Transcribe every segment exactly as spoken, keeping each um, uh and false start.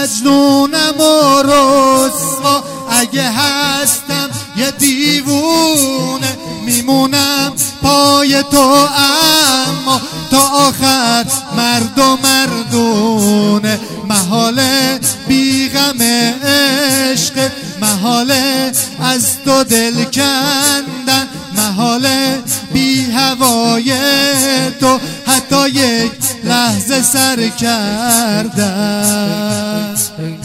مجنونم و رسوا، اگه هستم یه دیوونه میمونم پای تو، اما تا آخر مرد و مردونه. محاله بی غم عشق، محاله از تو دل کندن، محاله بی هوای تو حتی یک لحظه سر کردن.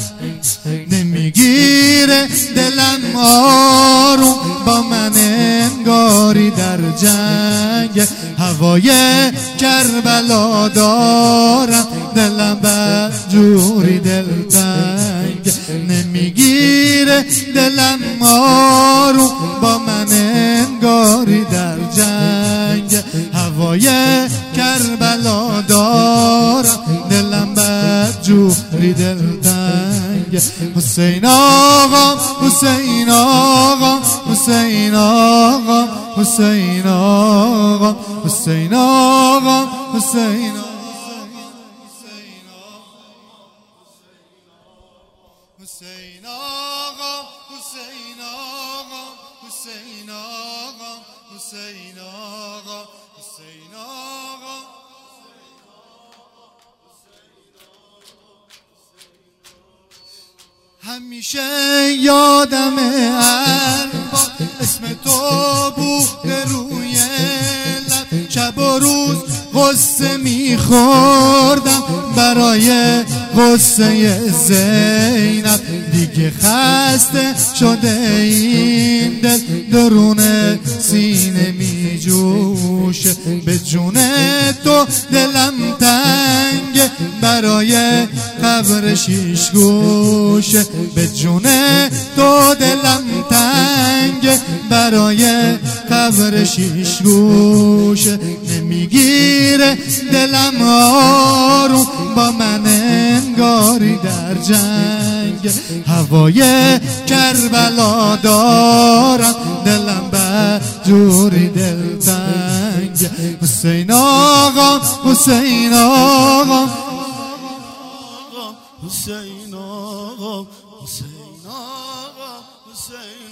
نمیگیره دلم آروم با من انگاری در جنگ، هوای کربلا دارم دلم بدجوری دلتنگ. نمیگیره دلم آروم با من انگاری در جنگ، هوای کربلا دارم دلم بدجوری دلتنگ. حسین آقا حسین آقا حسین آقا حسین آقا حسین آقا حسین آقا حسین آقا حسین آقا حسین آقا حسین آقا حسین آقا. همیشه یادم البا اسم تو بود روی لب، شب و روز غصه میخوردم برای غصه زینب. دیگه خسته شده این دل درون سینه میجوشه، به جون تو دلم تنگ برای قبر شیش گوشه. به جون تو دلم تنگ برای قبر شیش گوشه. نمیگیره دلم آروم با من انگاری در جنگ، هوای کربلا دارم دلم بدجوری دلتنگ. حسین آقا حسین آقا حسین آقا حسین آقا حسین